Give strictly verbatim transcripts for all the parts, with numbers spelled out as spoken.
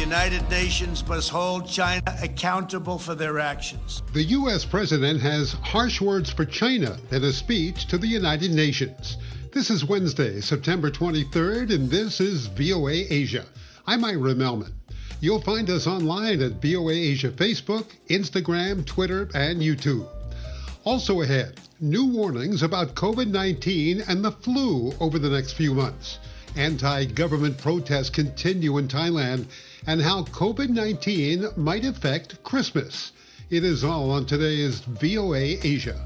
United Nations must hold China accountable for their actions. The U S president has harsh words for China in a speech to the United Nations. This is Wednesday, September twenty-third, and this is V O A Asia. I'm Ira Melman. You'll find us online at V O A Asia Facebook, Instagram, Twitter, and YouTube. Also ahead, new warnings about COVID nineteen and the flu over the next few months. Anti-government protests continue in Thailand, and how COVID nineteen might affect Christmas. It is all on today's V O A Asia.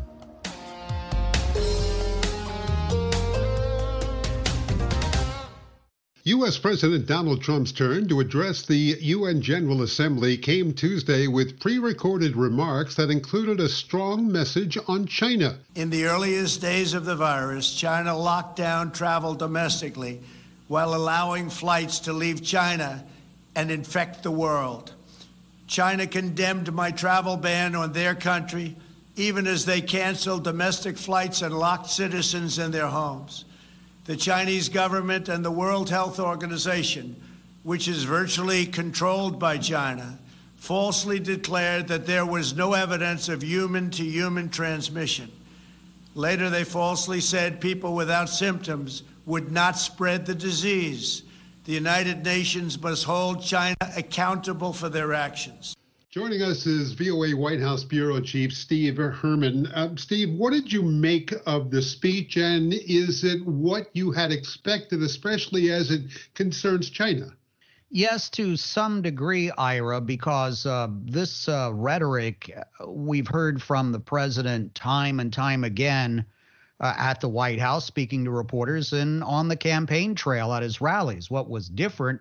U S. President Donald Trump's turn to address the U N General Assembly came Tuesday with pre-recorded remarks that included a strong message on China. In the earliest days of the virus, China locked down travel domestically while allowing flights to leave China and infect the world. China condemned my travel ban on their country, even as they canceled domestic flights and locked citizens in their homes. The Chinese government and the World Health Organization, which is virtually controlled by China, falsely declared that there was no evidence of human-to-human transmission. Later, they falsely said people without symptoms would not spread the disease. The United Nations must hold China accountable for their actions. Joining us is V O A White House Bureau Chief Steve Herman. Uh, Steve, what did you make of the speech, and is it what you had expected, especially as it concerns China? Yes, to some degree, Ira, because uh, this uh, rhetoric we've heard from the president time and time again uh, at the White House, speaking to reporters and on the campaign trail at his rallies. What was different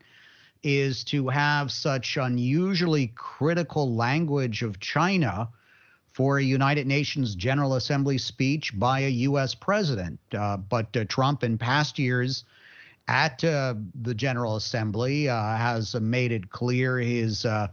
is to have such unusually critical language of China for a United Nations General Assembly speech by a U S president. Uh, but uh, Trump in past years at uh, the General Assembly uh, has uh, made it clear his uh,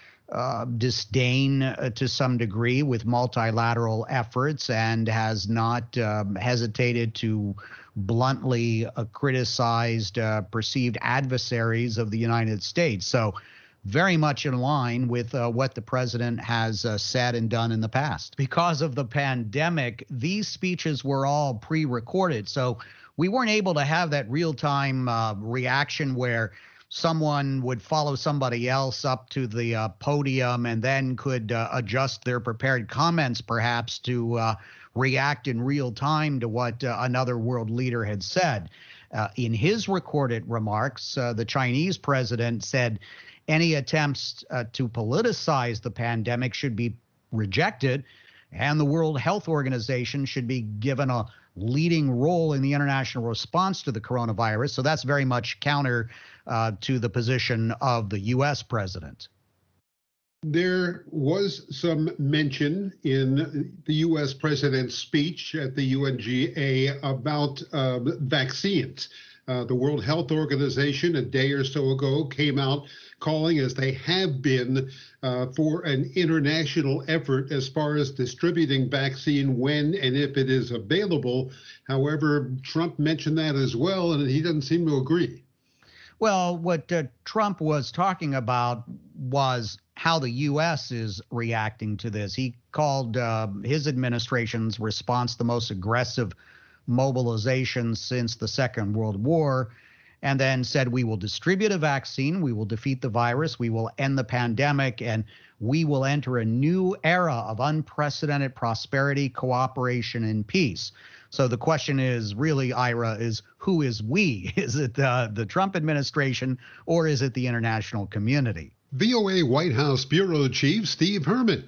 uh, disdain uh, to some degree with multilateral efforts, and has not uh, hesitated to bluntly uh, criticized uh, perceived adversaries of the United States. So very much in line with uh, what the president has uh, said and done in the past. Because of the pandemic, these speeches were all pre-recorded. So we weren't able to have that real-time uh, reaction where someone would follow somebody else up to the uh, podium and then could uh, adjust their prepared comments perhaps to uh, react in real time to what uh, another world leader had said. Uh, in his recorded remarks, uh, the Chinese president said any attempts uh, to politicize the pandemic should be rejected, and the World Health Organization should be given a leading role in the international response to the coronavirus. So that's very much counter uh, to the position of the U S president. There was some mention in the U S president's speech at the U N G A about uh, vaccines. Uh, the World Health Organization a day or so ago came out calling, as they have been, uh, for an international effort as far as distributing vaccine when and if it is available. However, Trump mentioned that as well, and he doesn't seem to agree. Well, what uh, Trump was talking about was how the U S is reacting to this. He called uh, his administration's response the most aggressive mobilization since the Second World War, and then said, we will distribute a vaccine, we will defeat the virus, we will end the pandemic, and we will enter a new era of unprecedented prosperity, cooperation, and peace. So the question is really, Ira, is who is we? Is it uh, the Trump administration, or is it the international community? V O A White House Bureau Chief Steve Herman.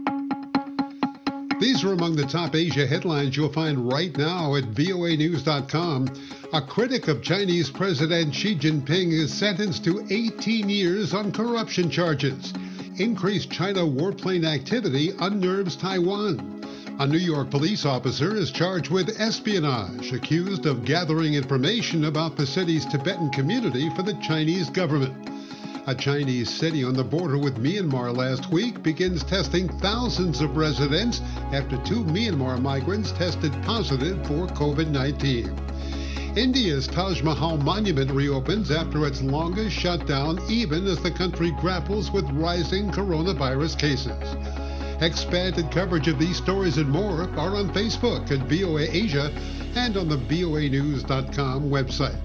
These are among the top Asia headlines you'll find right now at V O A news dot com. A critic of Chinese President Xi Jinping is sentenced to eighteen years on corruption charges. Increased China warplane activity unnerves Taiwan. A New York police officer is charged with espionage, accused of gathering information about the city's Tibetan community for the Chinese government. A Chinese city on the border with Myanmar last week begins testing thousands of residents after two Myanmar migrants tested positive for COVID nineteen. India's Taj Mahal monument reopens after its longest shutdown, even as the country grapples with rising coronavirus cases. Expanded coverage of these stories and more are on Facebook at V O A Asia and on the V O A news dot com website.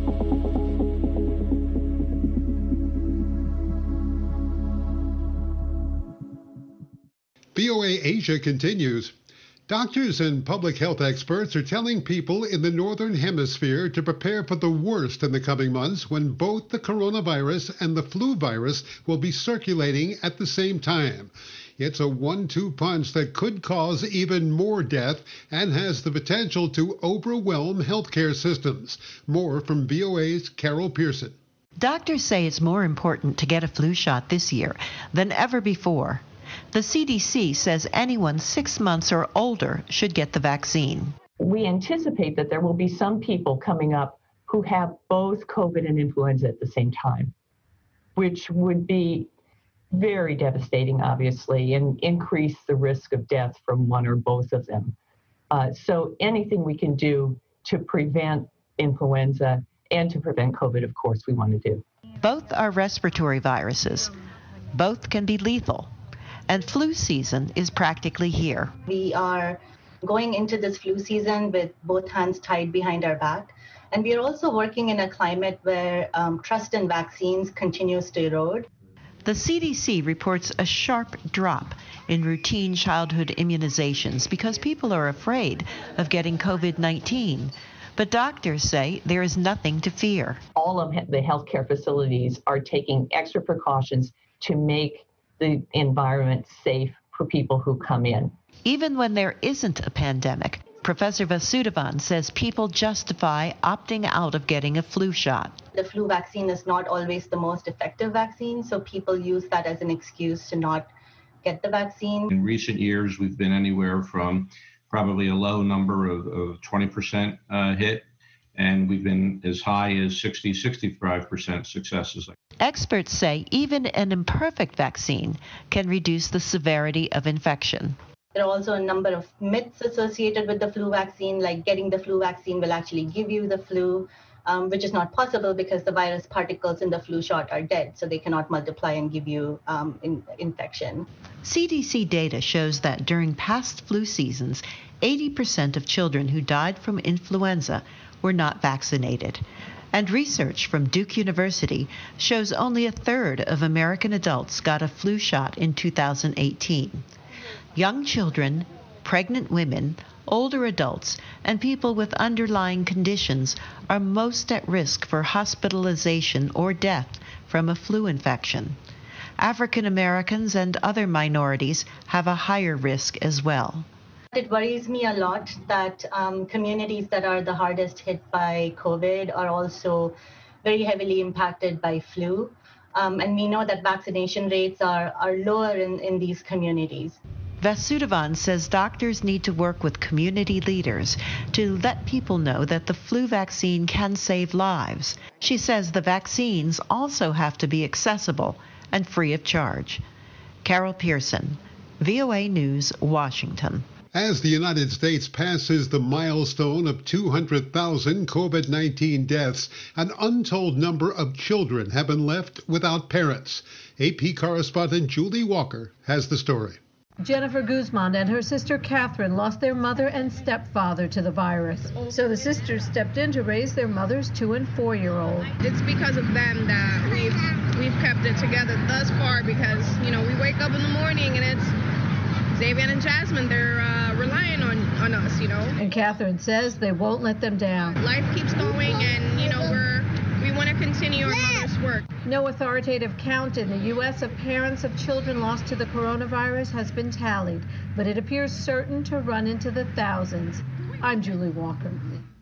V O A Asia continues. Doctors and public health experts are telling people in the Northern Hemisphere to prepare for the worst in the coming months when both the coronavirus and the flu virus will be circulating at the same time. It's a one two punch that could cause even more death and has the potential to overwhelm healthcare systems. More from V O A's Carol Pearson. Doctors say it's more important to get a flu shot this year than ever before. The C D C says anyone six months or older should get the vaccine. We anticipate that there will be some people coming up who have both COVID and influenza at the same time, which would be very devastating, obviously, and increase the risk of death from one or both of them. Uh, so anything we can do to prevent influenza and to prevent COVID, of course, we want to do. Both are respiratory viruses. Both can be lethal. And flu season is practically here. We are going into this flu season with both hands tied behind our back. And we are also working in a climate where um, trust in vaccines continues to erode. The C D C reports a sharp drop in routine childhood immunizations because people are afraid of getting COVID nineteen. But doctors say there is nothing to fear. All of the healthcare facilities are taking extra precautions to make the environment safe for people who come in. Even when there isn't a pandemic, Professor Vasudevan says people justify opting out of getting a flu shot. The flu vaccine is not always the most effective vaccine, so people use that as an excuse to not get the vaccine. In recent years, we've been anywhere from probably a low number of, of twenty percent uh, hit, and we've been as high as sixty, sixty-five percent successes. Experts say even an imperfect vaccine can reduce the severity of infection. There are also a number of myths associated with the flu vaccine, like getting the flu vaccine will actually give you the flu, um, which is not possible because the virus particles in the flu shot are dead, so they cannot multiply and give you um, in, infection. C D C data shows that during past flu seasons, eighty percent of children who died from influenza were not vaccinated. And research from Duke University shows only a third of American adults got a flu shot in two thousand eighteen. Young children, pregnant women, older adults, and people with underlying conditions are most at risk for hospitalization or death from a flu infection. African Americans and other minorities have a higher risk as well. It worries me a lot that um, communities that are the hardest hit by COVID are also very heavily impacted by flu. Um, and we know that vaccination rates are, are lower in, in these communities. Vasudevan says doctors need to work with community leaders to let people know that the flu vaccine can save lives. She says the vaccines also have to be accessible and free of charge. Carol Pearson, V O A News, Washington. As the United States passes the milestone of two hundred thousand COVID nineteen deaths, an untold number of children have been left without parents. A P correspondent Julie Walker has the story. Jennifer Guzman and her sister Catherine lost their mother and stepfather to the virus. So the sisters stepped in to raise their mother's two and four-year-old. It's because of them that we've we've kept it together thus far, because, you know, we wake up in the morning and it's Xavier and Jasmine, they're uh, relying on, on us, you know. And Catherine says they won't let them down. Life keeps going, and, you know, we're we want to continue our mother's work. No authoritative count in the U S of parents of children lost to the coronavirus has been tallied, but it appears certain to run into the thousands. I'm Julie Walker.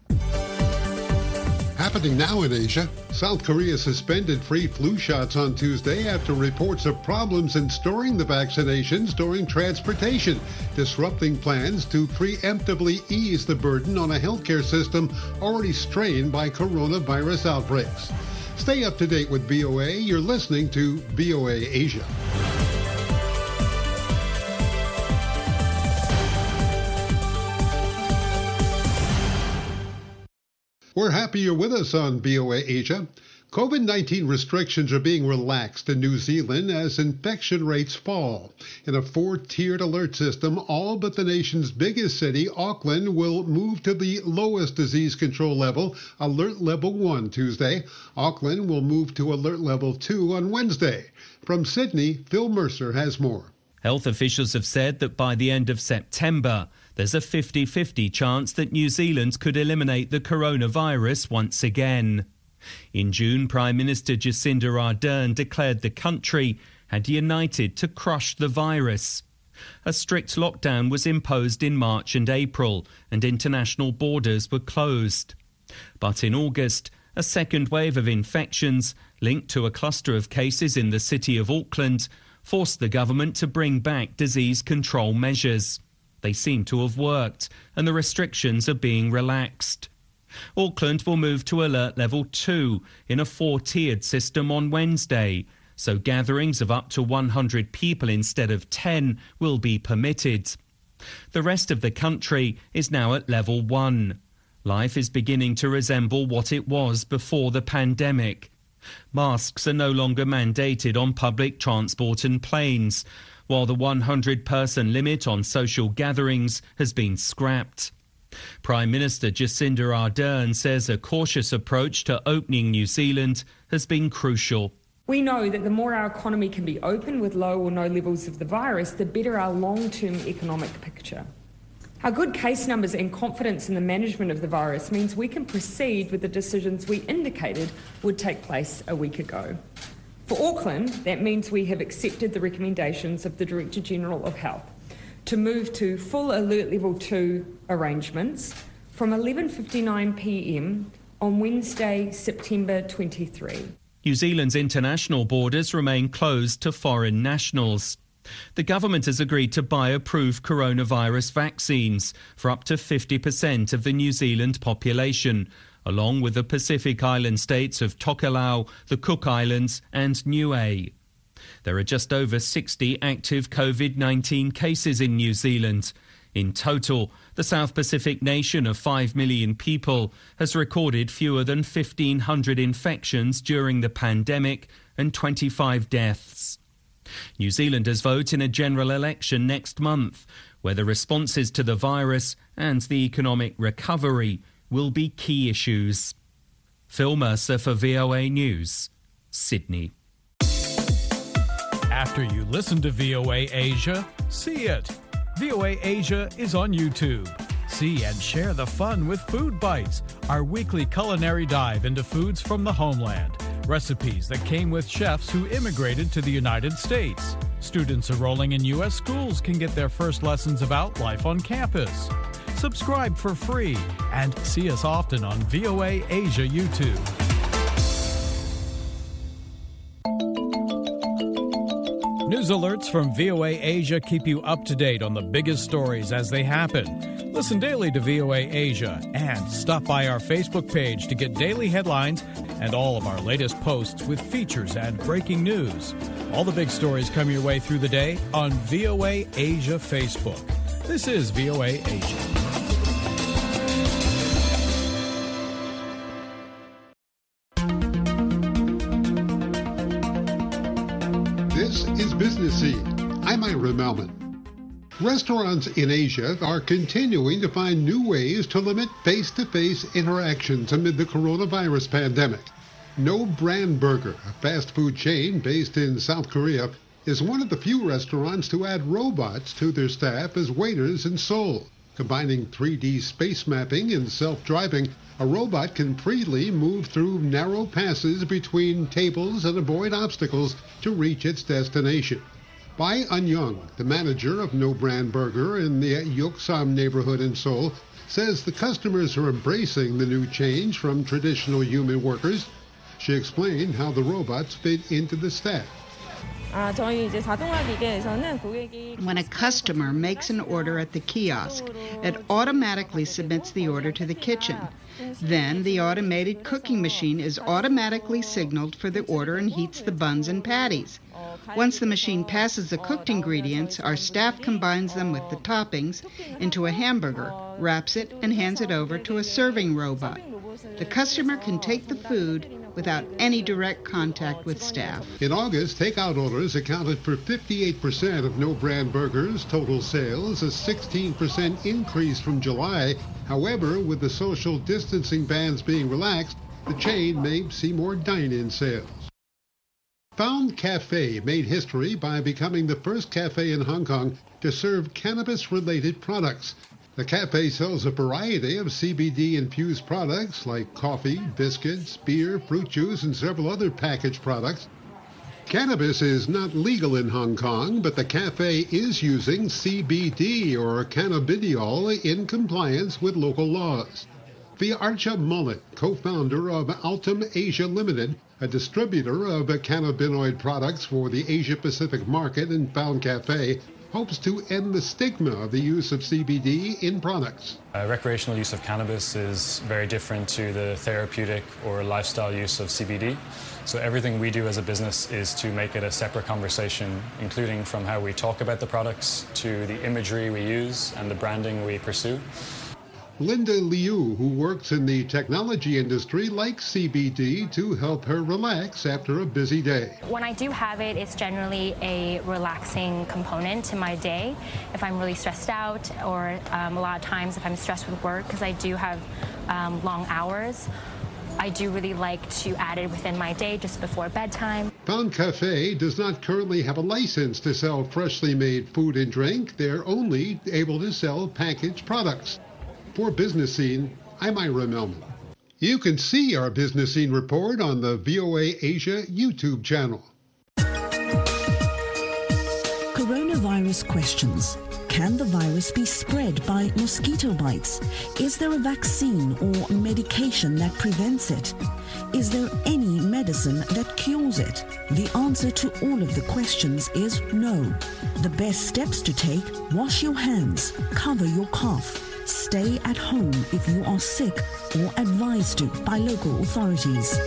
Happening now in Asia, South Korea suspended free flu shots on Tuesday after reports of problems in storing the vaccinations during transportation, disrupting plans to preemptively ease the burden on a healthcare system already strained by coronavirus outbreaks. Stay up to date with V O A. You're listening to V O A Asia. We're We're happy you're with us on V O A Asia. COVID nineteen restrictions are being relaxed in New Zealand as infection rates fall. In a four-tiered alert system, all but the nation's biggest city, Auckland, will move to the lowest disease control level, Alert Level one, Tuesday. Auckland will move to Alert Level two on Wednesday. From Sydney, Phil Mercer has more. Health officials have said that by the end of September, there's a fifty-fifty chance that New Zealand could eliminate the coronavirus once again. In June, Prime Minister Jacinda Ardern declared the country had united to crush the virus. A strict lockdown was imposed in March and April, and international borders were closed. But in August, a second wave of infections, linked to a cluster of cases in the city of Auckland, forced the government to bring back disease control measures. They seem to have worked, and the restrictions are being relaxed. Auckland will move to Alert Level two in a four-tiered system on Wednesday, so gatherings of up to one hundred people instead of ten will be permitted. The rest of the country is now at Level one. Life is beginning to resemble what it was before the pandemic. Masks are no longer mandated on public transport and planes, while the one hundred person limit on social gatherings has been scrapped. Prime Minister Jacinda Ardern says a cautious approach to opening New Zealand has been crucial. We know that the more our economy can be open with low or no levels of the virus, the better our long-term economic picture. Our good case numbers and confidence in the management of the virus means we can proceed with the decisions we indicated would take place a week ago. For Auckland, that means we have accepted the recommendations of the Director General of Health to move to full Alert Level two arrangements from eleven fifty-nine p m on Wednesday, September twenty-third. New Zealand's international borders remain closed to foreign nationals. The government has agreed to buy approved coronavirus vaccines for up to fifty percent of the New Zealand population, along with the Pacific Island states of Tokelau, the Cook Islands and Niue. There are just over sixty active COVID nineteen cases in New Zealand. In total, the South Pacific nation of five million people has recorded fewer than fifteen hundred infections during the pandemic and twenty-five deaths. New Zealanders vote in a general election next month, where the responses to the virus and the economic recovery will be key issues. Phil Mercer for V O A News, Sydney. After you listen to V O A Asia, see it. V O A Asia is on YouTube. See and share the fun with Food Bites, our weekly culinary dive into foods from the homeland. Recipes that came with chefs who immigrated to the United States. Students enrolling in U S schools can get their first lessons about life on campus. Subscribe for free and see us often on V O A Asia YouTube. News alerts from V O A Asia keep you up to date on the biggest stories as they happen. Listen daily to V O A Asia and stop by our Facebook page to get daily headlines and all of our latest posts with features and breaking news. All the big stories come your way through the day on V O A Asia Facebook. This is V O A Asia. This is Business Scene. I'm Ira Melman. Restaurants in Asia are continuing to find new ways to limit face-to-face interactions amid the coronavirus pandemic. No Brand Burger, a fast food chain based in South Korea, is one of the few restaurants to add robots to their staff as waiters in Seoul. Combining three D space mapping and self-driving, a robot can freely move through narrow passes between tables and avoid obstacles to reach its destination. Bai An-young, the manager of No Brand Burger in the Yeoksam neighborhood in Seoul, says the customers are embracing the new change from traditional human workers. She explained how the robots fit into the staff. When a customer makes an order at the kiosk, it automatically submits the order to the kitchen. Then the automated cooking machine is automatically signaled for the order and heats the buns and patties. Once the machine passes the cooked ingredients, our staff combines them with the toppings into a hamburger, wraps it, and hands it over to a serving robot. The customer can take the food without any direct contact with staff. In August, takeout orders accounted for fifty-eight percent of no-brand burgers' total sales, a sixteen percent increase from July. However, with the social distancing bans being relaxed, the chain may see more dine-in sales. Found Cafe made history by becoming the first cafe in Hong Kong to serve cannabis-related products. The cafe sells a variety of C B D-infused products like coffee, biscuits, beer, fruit juice, and several other packaged products. Cannabis is not legal in Hong Kong, but the cafe is using C B D or cannabidiol in compliance with local laws. Viarcha Mullet, co-founder of Altum Asia Limited, a distributor of cannabinoid products for the Asia-Pacific market, and Found Cafe, hopes to end the stigma of the use of C B D in products. Uh, recreational use of cannabis is very different to the therapeutic or lifestyle use of C B D. So everything we do as a business is to make it a separate conversation, including from how we talk about the products to the imagery we use and the branding we pursue. Linda Liu, who works in the technology industry, likes C B D to help her relax after a busy day. When I do have it, it's generally a relaxing component to my day. If I'm really stressed out, or um, a lot of times if I'm stressed with work, because I do have um, long hours, I do really like to add it within my day just before bedtime. Found Cafe does not currently have a license to sell freshly made food and drink. They're only able to sell packaged products. For Business Scene, I'm Ira Melman. You can see our Business Scene report on the V O A Asia YouTube channel. Coronavirus questions. Can the virus be spread by mosquito bites? Is there a vaccine or medication that prevents it? Is there any medicine that cures it? The answer to all of the questions is no. The best steps to take: wash your hands, cover your cough, stay at home if you are sick or advised to by local authorities.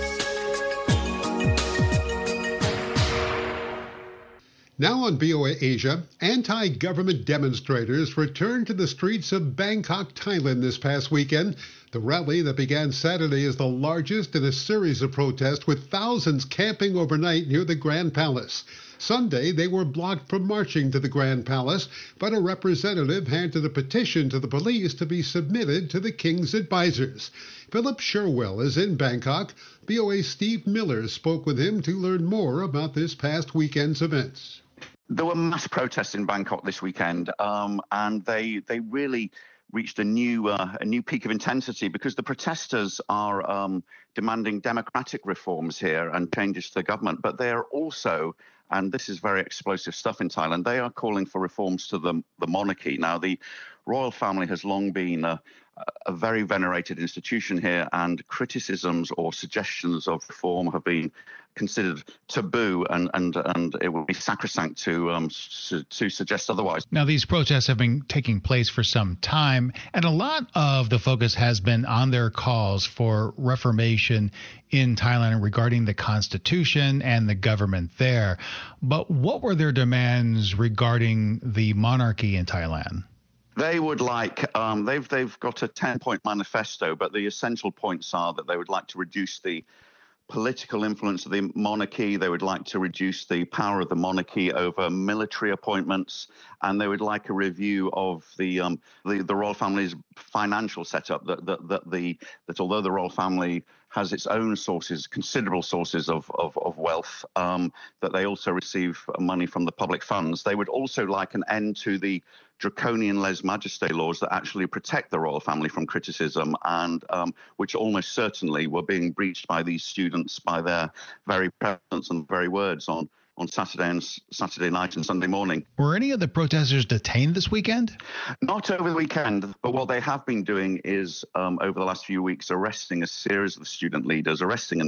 Now on V O A Asia, anti-government demonstrators returned to the streets of Bangkok, Thailand this past weekend. The rally that began Saturday is the largest in a series of protests, with thousands camping overnight near the Grand Palace. Sunday, they were blocked from marching to the Grand Palace, but a representative handed a petition to the police to be submitted to the king's advisors. Philip Sherwell is in Bangkok. V O A's Steve Miller spoke with him to learn more about this past weekend's events. There were mass protests in Bangkok this weekend, um, and they they really reached a new uh, a new peak of intensity because the protesters are um, demanding democratic reforms here and changes to the government, but they are also, and this is very explosive stuff in Thailand, they are calling for reforms to the, the monarchy. Now, the royal family has long been a, a very venerated institution here, and criticisms or suggestions of reform have been considered taboo, and and and it would be sacrosanct to um su- to suggest otherwise. Now, these protests have been taking place for some time, and a lot of the focus has been on their calls for reformation in Thailand regarding the constitution and the government there. But what were their demands regarding the monarchy in Thailand? They would like, um, they've they've got a ten-point manifesto, but the essential points are that they would like to reduce the political influence of the monarchy. They would like to reduce the power of the monarchy over military appointments, and they would like a review of the um, the, the royal family's financial setup. That that that the that although the royal family has its own sources, considerable sources of of, of wealth, um, that they also receive money from the public funds. They would also like an end to the draconian lèse-majesté laws that actually protect the royal family from criticism, and um, which almost certainly were being breached by these students by their very presence and very words on on Saturday and Saturday night and Sunday morning. Were any of the protesters detained this weekend? Not over the weekend, but what they have been doing is um, over the last few weeks arresting a series of student leaders, arresting and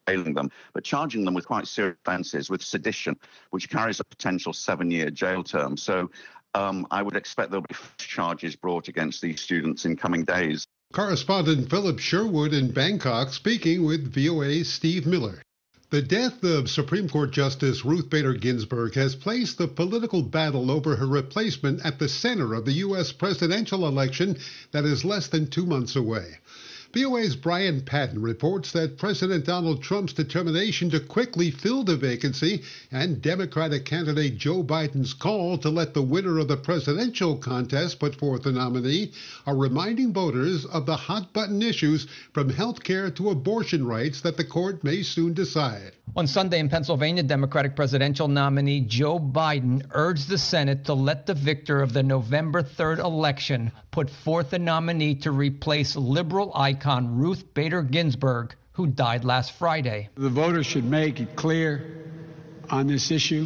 jailing them, but charging them with quite serious offences, with sedition, which carries a potential seven-year jail term. So um, I would expect there'll be charges brought against these students in coming days. Correspondent Philip Sherwood in Bangkok speaking with V O A's Steve Miller. The death of Supreme Court Justice Ruth Bader Ginsburg has placed the political battle over her replacement at the center of the U S presidential election that is less than two months away. V O A's Brian Patton reports that President Donald Trump's determination to quickly fill the vacancy and Democratic candidate Joe Biden's call to let the winner of the presidential contest put forth a nominee are reminding voters of the hot-button issues from health care to abortion rights that the court may soon decide. On Sunday in Pennsylvania, Democratic presidential nominee Joe Biden urged the Senate to let the victor of the November third election put forth a nominee to replace liberal icon Ruth Bader Ginsburg, who died last Friday. The voters should make it clear on this issue.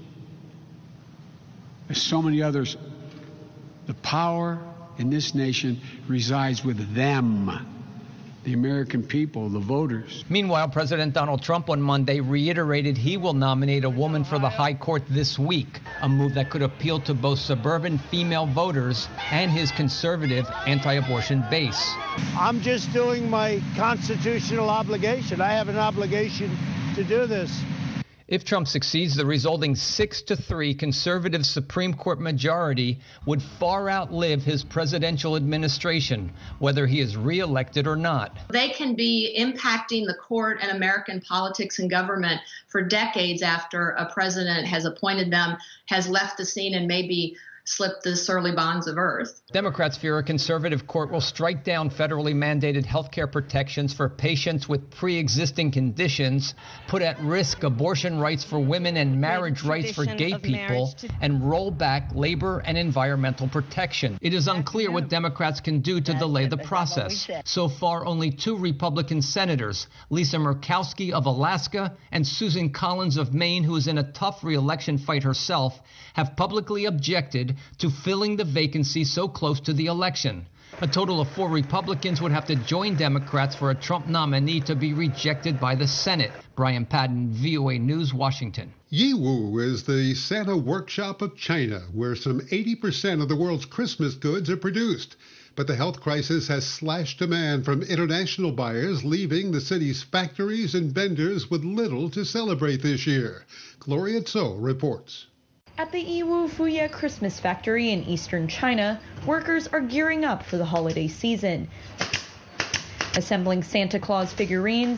There's so many others. The power in this nation resides with them. The American people, the voters. Meanwhile, President Donald Trump on Monday reiterated he will nominate a woman for the high court this week, a move that could appeal to both suburban female voters and his conservative anti-abortion base. I'm just doing my constitutional obligation. I have an obligation to do this. If Trump succeeds, the resulting six to three conservative Supreme Court majority would far outlive his presidential administration, whether he is reelected or not. They can be impacting the court and American politics and government for decades after a president has appointed them, has left the scene, and maybe slipped the surly bonds of earth. Democrats fear a conservative court will strike down federally mandated health care protections for patients with pre-existing conditions, put at risk abortion rights for women and marriage rights for gay people, to- and roll back labor and environmental protection. It is unclear what Democrats can do to delay the process. So far, only two Republican senators, Lisa Murkowski of Alaska and Susan Collins of Maine, who is in a tough re-election fight herself, have publicly objected to filling the vacancy so close to the election. A total of four Republicans would have to join Democrats for a Trump nominee to be rejected by the Senate. Brian Patton, V O A News, Washington. Yiwu is the Santa workshop of China, where some eighty percent of the world's Christmas goods are produced. But the health crisis has slashed demand from international buyers, leaving the city's factories and vendors with little to celebrate this year. Gloria Tso reports. At the Yiwu Fuye Christmas factory in eastern China, workers are gearing up for the holiday season, assembling Santa Claus figurines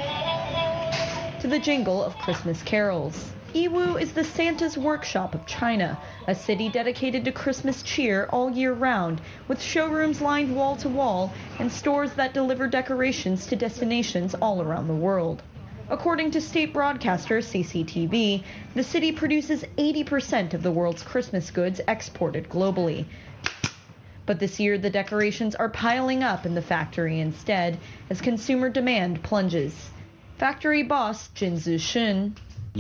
to the jingle of Christmas carols. Yiwu is the Santa's workshop of China, a city dedicated to Christmas cheer all year round, with showrooms lined wall to wall and stores that deliver decorations to destinations all around the world. According to state broadcaster C C T V, the city produces eighty percent of the world's Christmas goods exported globally. But this year, the decorations are piling up in the factory instead, as consumer demand plunges. Factory boss Jin Zishun.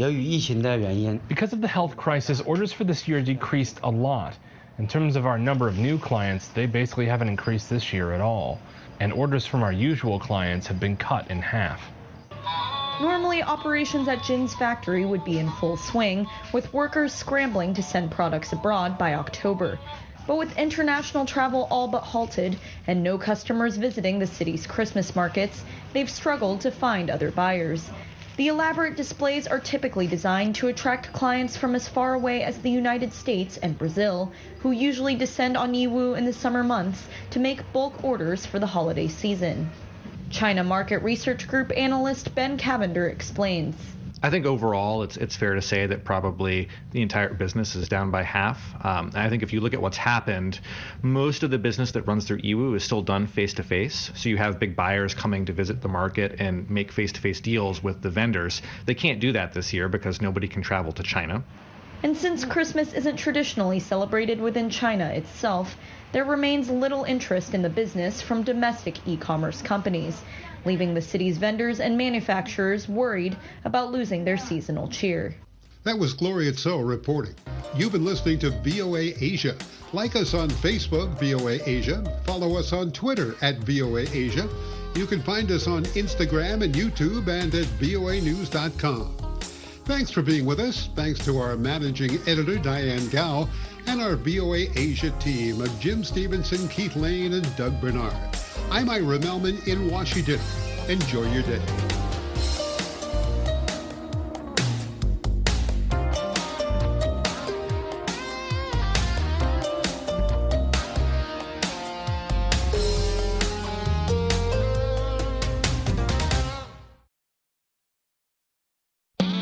Because of the health crisis, orders for this year decreased a lot. In terms of our number of new clients, they basically haven't increased this year at all. And orders from our usual clients have been cut in half. Normally, operations at Jin's factory would be in full swing, with workers scrambling to send products abroad by October. But with international travel all but halted and no customers visiting the city's Christmas markets, they've struggled to find other buyers. The elaborate displays are typically designed to attract clients from as far away as the United States and Brazil, who usually descend on Yiwu in the summer months to make bulk orders for the holiday season. China Market Research Group analyst Ben Cavender explains. I think overall it's it's fair to say that probably the entire business is down by half. Um, I think if you look at what's happened, most of the business that runs through Yiwu is still done face-to-face. So you have big buyers coming to visit the market and make face-to-face deals with the vendors. They can't do that this year because nobody can travel to China. And since Christmas isn't traditionally celebrated within China itself, there remains little interest in the business from domestic e-commerce companies, leaving the city's vendors and manufacturers worried about losing their seasonal cheer. That was Gloria Tso reporting. You've been listening to V O A Asia. Like us on Facebook, V O A Asia. Follow us on Twitter at V O A Asia. You can find us on Instagram and YouTube and at V O A news dot com. Thanks for being with us. Thanks to our managing editor, Diane Gao, and our V O A Asia team of Jim Stevenson, Keith Lane, and Doug Bernard. I'm Ira Melman in Washington. Enjoy your day.